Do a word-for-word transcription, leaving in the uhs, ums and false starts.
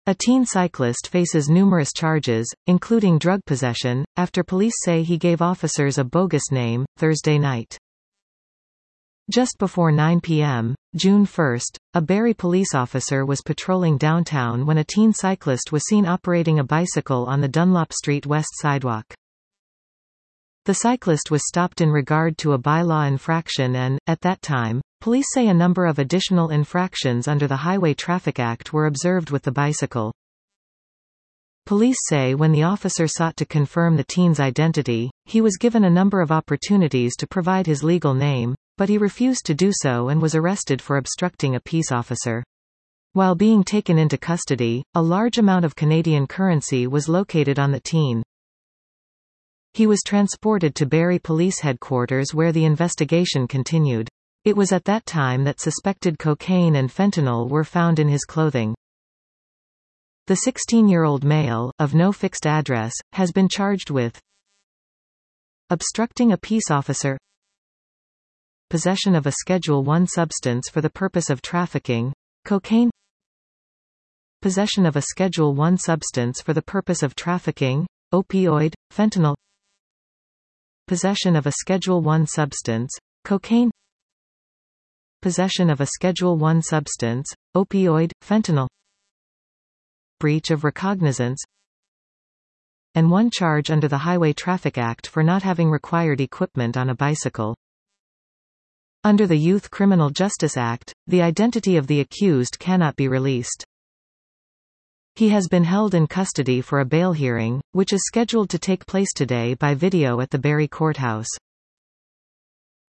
A teen cyclist faces numerous charges, including drug possession, after police say he gave officers a bogus name, Thursday night. Just before nine p m, June first, a Barrie police officer was patrolling downtown when a teen cyclist was seen operating a bicycle on the Dunlop Street West sidewalk. The cyclist was stopped in regard to a bylaw infraction and, at that time, police say a number of additional infractions under the Highway Traffic Act were observed with the bicycle. Police say when the officer sought to confirm the teen's identity, he was given a number of opportunities to provide his legal name, but he refused to do so and was arrested for obstructing a peace officer. While being taken into custody, a large amount of Canadian currency was located on the teen. He was transported to Barrie Police Headquarters where the investigation continued. It was at that time that suspected cocaine and fentanyl were found in his clothing. The sixteen-year-old male, of no fixed address, has been charged with obstructing a peace officer, possession of a Schedule one substance for the purpose of trafficking, cocaine, possession of a Schedule one substance for the purpose of trafficking, opioid, fentanyl, possession of a Schedule one substance, cocaine, possession of a Schedule one substance, opioid, fentanyl, breach of recognizance, and one charge under the Highway Traffic Act for not having required equipment on a bicycle. Under the Youth Criminal Justice Act, the identity of the accused cannot be released. He has been held in custody for a bail hearing, which is scheduled to take place today by video at the Barrie Courthouse.